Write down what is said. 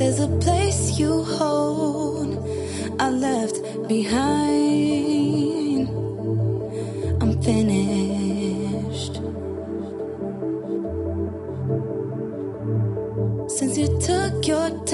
there's a place you hold I left behind. I'm finished. Since you took your